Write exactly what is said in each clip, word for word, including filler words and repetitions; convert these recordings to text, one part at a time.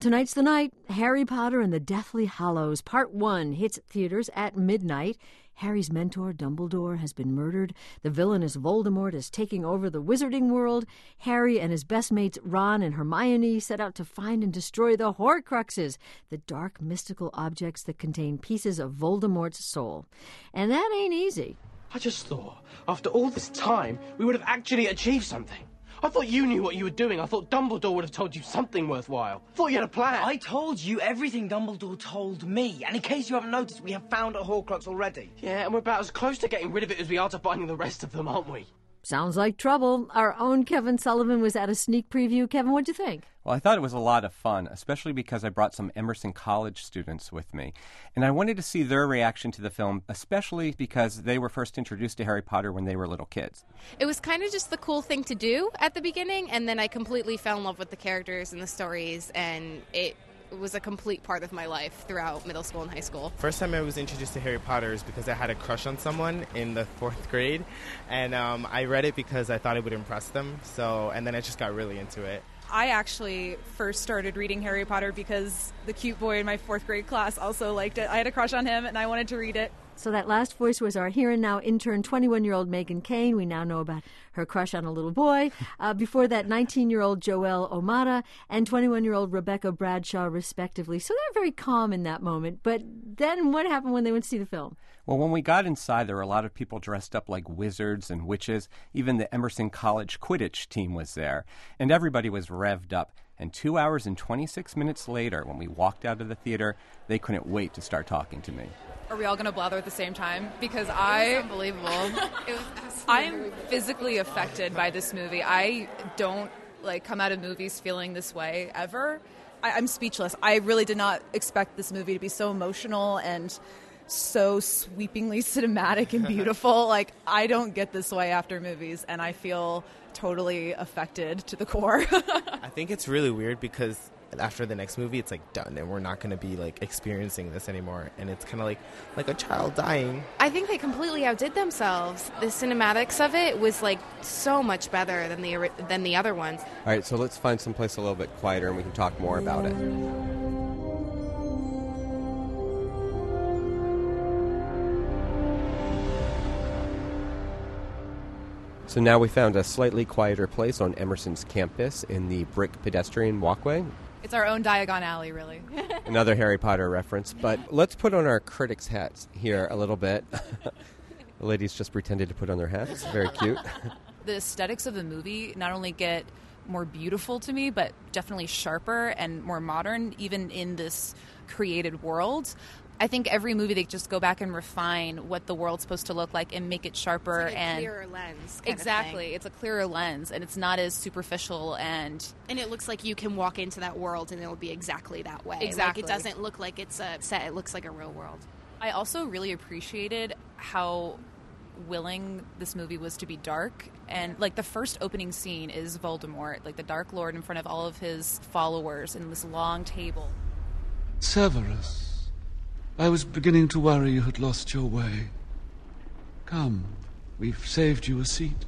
Tonight's the night. Harry Potter and the Deathly Hallows, Part one, hits theaters at midnight. Harry's mentor, Dumbledore, has been murdered. The villainous Voldemort is taking over the wizarding world. Harry and his best mates Ron and Hermione set out to find and destroy the Horcruxes, the dark mystical objects that contain pieces of Voldemort's soul. And that ain't easy. I just thought, after all this time, we would have actually achieved something. I thought you knew what you were doing. I thought Dumbledore would have told you something worthwhile. I thought you had a plan. I told you everything Dumbledore told me. And in case you haven't noticed, we have found a Horcrux already. Yeah, and we're about as close to getting rid of it as we are to finding the rest of them, aren't we? Sounds like trouble. Our own Kevin Sullivan was at a sneak preview. Kevin, what'd you think? Well, I thought it was a lot of fun, especially because I brought some Emerson College students with me. And I wanted to see their reaction to the film, especially because they were first introduced to Harry Potter when they were little kids. It was kind of just the cool thing to do at the beginning, and then I completely fell in love with the characters and the stories, and it was a complete part of my life throughout middle school and high school. First time I was introduced to Harry Potter is because I had a crush on someone in the fourth grade, and um, I read it because I thought it would impress them, so and then I just got really into it. I actually first started reading Harry Potter because the cute boy in my fourth grade class also liked it. I had a crush on him, and I wanted to read it. So that last voice was our here and now intern, twenty-one-year-old Megan Kane. We now know about her crush on a little boy. Uh, before that, nineteen-year-old Joelle Omada and twenty-one-year-old Rebecca Bradshaw, respectively. So they're very calm in that moment. But then what happened when they went to see the film? Well, when we got inside, there were a lot of people dressed up like wizards and witches. Even the Emerson College Quidditch team was there. And everybody was revved up. And two hours and twenty-six minutes later, when we walked out of the theater, they couldn't wait to start talking to me. Are we all going to blather at the same time? Because I... Unbelievable. It was I'm physically affected by this movie. I don't, like, come out of movies feeling this way ever. I, I'm speechless. I really did not expect this movie to be so emotional and so sweepingly cinematic and beautiful. Like, I don't get this way after movies, and I feel totally affected to the core. I think it's really weird because after the next movie, it's like done, and we're not going to be like experiencing this anymore. And it's kind of like like a child dying. I think they completely outdid themselves. The cinematics of it was like so much better than the than the other ones. All right, so let's find someplace a little bit quieter and we can talk more about it. So now we found a slightly quieter place on Emerson's campus in the brick pedestrian walkway. It's our own Diagon Alley, really. Another Harry Potter reference. But let's put on our critics' hats here a little bit. The ladies just pretended to put on their hats. Very cute. The aesthetics of the movie not only get more beautiful to me, but definitely sharper and more modern, even in this created world. I think every movie they just go back and refine what the world's supposed to look like and make it sharper. It's like a and clearer lens. Kind exactly, of thing. It's a clearer lens, and it's not as superficial and and it looks like you can walk into that world and it'll be exactly that way. Exactly, like, it doesn't look like it's a set; it looks like a real world. I also really appreciated how willing this movie was to be dark, and like the first opening scene is Voldemort, like the Dark Lord, in front of all of his followers in this long table. Severus, I was beginning to worry you had lost your way. Come, we've saved you a seat.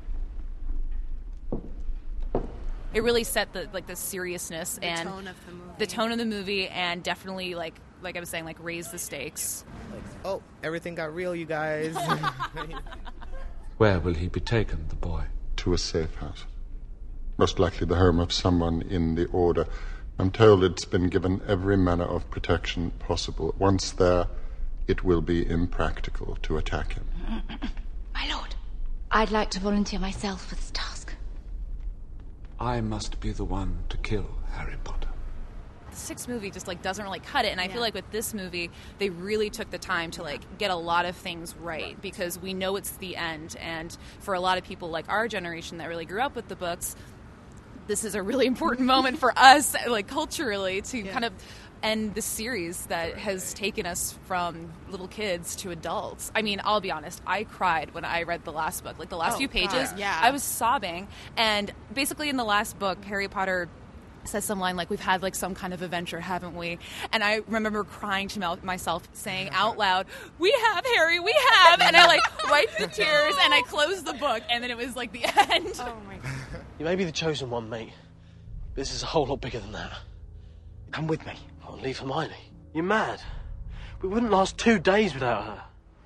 It really set the like the seriousness The and tone of the movie. the tone of the movie, and definitely like like I was saying, like raised the stakes. Like, oh, everything got real, you guys. Where will he be taken, the boy? To a safe house. Most likely the home of someone in the Order. I'm told it's been given every manner of protection possible. Once there, it will be impractical to attack him. My lord, I'd like to volunteer myself for this task. I must be the one to kill Harry Potter. The sixth movie just like doesn't really cut it, and I Yeah. feel like with this movie they really took the time to like get a lot of things right, because we know it's the end, and for a lot of people like our generation that really grew up with the books, this is a really important moment for us, like culturally, to Yeah. kind of end the series that has taken us from little kids to adults. I mean, I'll be honest, I cried when I read the last book. Like the last Oh, few pages, God. Yeah. I was sobbing. And basically in the last book, Harry Potter says some line like, we've had like some kind of adventure, haven't we? And I remember crying to mel- myself, saying out loud, we have, Harry, we have. And I like wiped the tears and I closed the book, and then it was like the end. Oh my God. You may be the chosen one, mate. But this is a whole lot bigger than that. Come with me. Oh, leave Hermione. You're mad. We wouldn't last two days without her.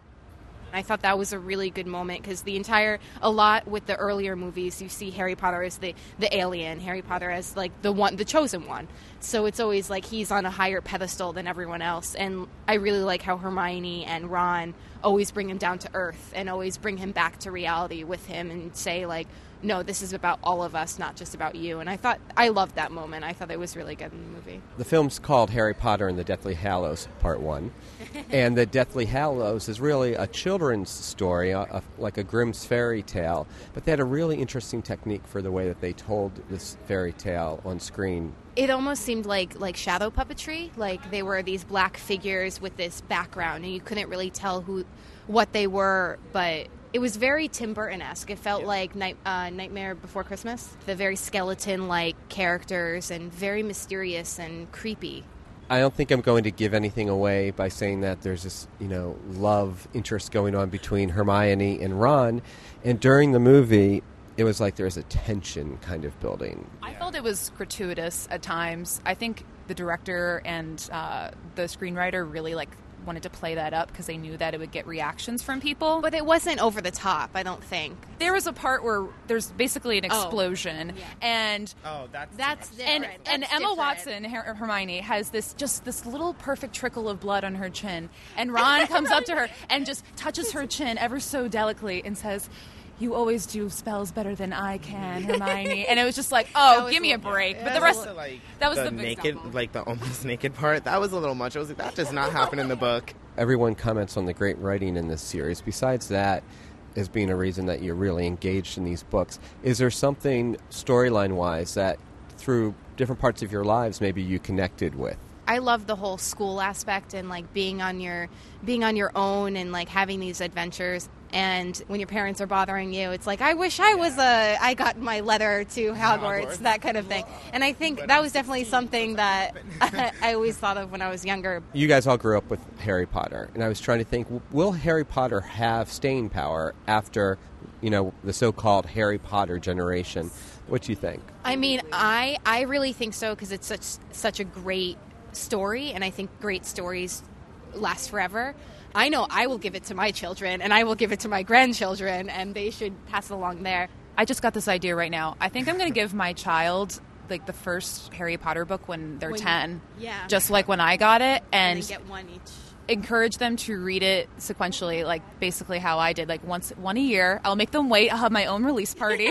I thought that was a really good moment because the entire, a lot with the earlier movies, you see Harry Potter as the, the alien, Harry Potter as like the one, the chosen one. So it's always like he's on a higher pedestal than everyone else. And I really like how Hermione and Ron always bring him down to earth and always bring him back to reality with him and say like, no, this is about all of us, not just about you. And I thought, I loved that moment. I thought it was really good in the movie. The film's called Harry Potter and the Deathly Hallows, Part One. And the Deathly Hallows is really a children's story, a, a, like a Grimm's fairy tale. But they had a really interesting technique for the way that they told this fairy tale on screen. It almost seemed like, like shadow puppetry. Like they were these black figures with this background, and you couldn't really tell who, what they were, but... It was very Tim Burton-esque. It felt yeah. like Night, uh, Nightmare Before Christmas. The very skeleton-like characters and very mysterious and creepy. I don't think I'm going to give anything away by saying that there's this, you know, love interest going on between Hermione and Ron. And during the movie, it was like there was a tension kind of building. I felt it was gratuitous at times. I think the director and uh, the screenwriter really, like, wanted to play that up because they knew that it would get reactions from people. But it wasn't over the top, I don't think. There was a part where there's basically an explosion, oh. yeah. and oh, that's that's and different. and that's Emma different. Watson, Her- Hermione, has this just this little perfect trickle of blood on her chin, and Ron comes up to her and just touches her chin ever so delicately and says, "You always do spells better than I can, Hermione." And it was just like, oh, give me a break. Yeah, but the rest, also, like, that was the, the big naked, stuff. like the almost naked part. That was a little much. I was like, that does not happen in the book. Everyone comments on the great writing in this series. Besides that, as being a reason that you're really engaged in these books, is there something storyline-wise that through different parts of your lives maybe you connected with? I love the whole school aspect and like being on your being on your own and like having these adventures. And when your parents are bothering you, it's like, I wish I was a, I got my letter to Hogwarts, Hogwarts. that kind of thing. And I think that was definitely something that I always thought of when I was younger. You guys all grew up with Harry Potter, and I was trying to think, will Harry Potter have staying power after, you know, the so-called Harry Potter generation? What do you think? I mean, I I really think so because it's such such a great story, and I think great stories last forever. I know I will give it to my children, and I will give it to my grandchildren, and they should pass it along there. I just got this idea right now. I think I'm going to give my child like the first Harry Potter book when they're when, ten. Yeah. Just like when I got it, and, and they get one each. Encourage them to read it sequentially, like basically how I did, like once one a year. I'll make them wait. I'll have my own release party.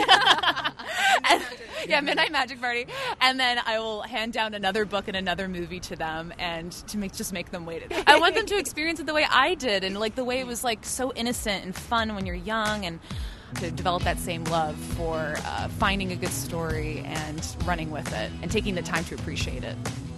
and, yeah, Midnight Magic Party, and then I will hand down another book and another movie to them, and to make just make them wait. I want them to experience it the way I did, and like the way it was like so innocent and fun when you're young, and to develop that same love for uh, finding a good story and running with it and taking the time to appreciate it.